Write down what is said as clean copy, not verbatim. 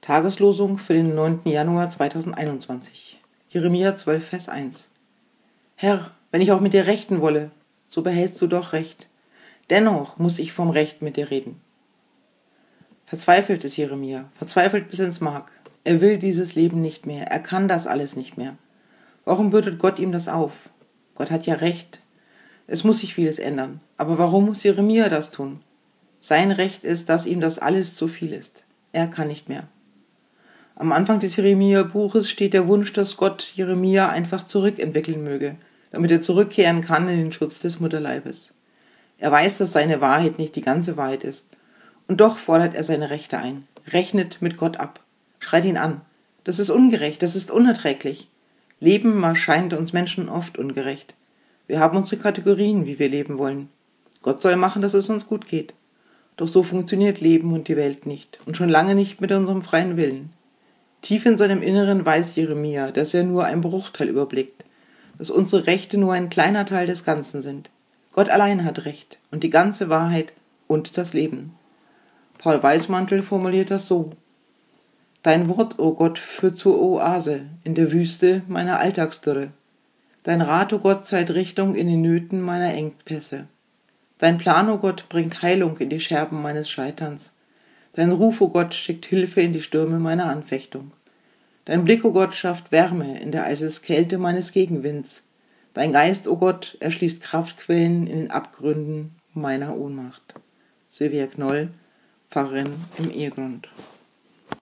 Tageslosung für den 9. Januar 2021. Jeremia 12, Vers 1. Herr, wenn ich auch mit dir rechten wolle, so behältst du doch Recht. Dennoch muss ich vom Recht mit dir reden. Verzweifelt ist Jeremia, verzweifelt bis ins Mark. Er will dieses Leben nicht mehr, er kann das alles nicht mehr. Warum bürdet Gott ihm das auf? Gott hat ja Recht. Es muss sich vieles ändern. Aber warum muss Jeremia das tun? Sein Recht ist, dass ihm das alles zu viel ist. Er kann nicht mehr. Am Anfang des Jeremia-Buches steht der Wunsch, dass Gott Jeremia einfach zurückentwickeln möge, damit er zurückkehren kann in den Schutz des Mutterleibes. Er weiß, dass seine Wahrheit nicht die ganze Wahrheit ist. Und doch fordert er seine Rechte ein, rechnet mit Gott ab, schreit ihn an. Das ist ungerecht, das ist unerträglich. Leben erscheint uns Menschen oft ungerecht. Wir haben unsere Kategorien, wie wir leben wollen. Gott soll machen, dass es uns gut geht. Doch so funktioniert Leben und die Welt nicht und schon lange nicht mit unserem freien Willen. Tief in seinem Inneren weiß Jeremia, dass er nur einen Bruchteil überblickt, dass unsere Rechte nur ein kleiner Teil des Ganzen sind. Gott allein hat Recht und die ganze Wahrheit und das Leben. Paul Weismantel formuliert das so: Dein Wort, o Gott, führt zur Oase in der Wüste meiner Alltagsdürre. Dein Rat, o Gott, zeigt Richtung in den Nöten meiner Engpässe. Dein Plan, o Gott, bringt Heilung in die Scherben meines Scheiterns. Dein Ruf, o Gott, schickt Hilfe in die Stürme meiner Anfechtung. Dein Blick, o Gott, schafft Wärme in der Eiseskälte meines Gegenwinds. Dein Geist, o Gott, erschließt Kraftquellen in den Abgründen meiner Ohnmacht. Sylvia Knoll, Pfarrerin im Ehegrund.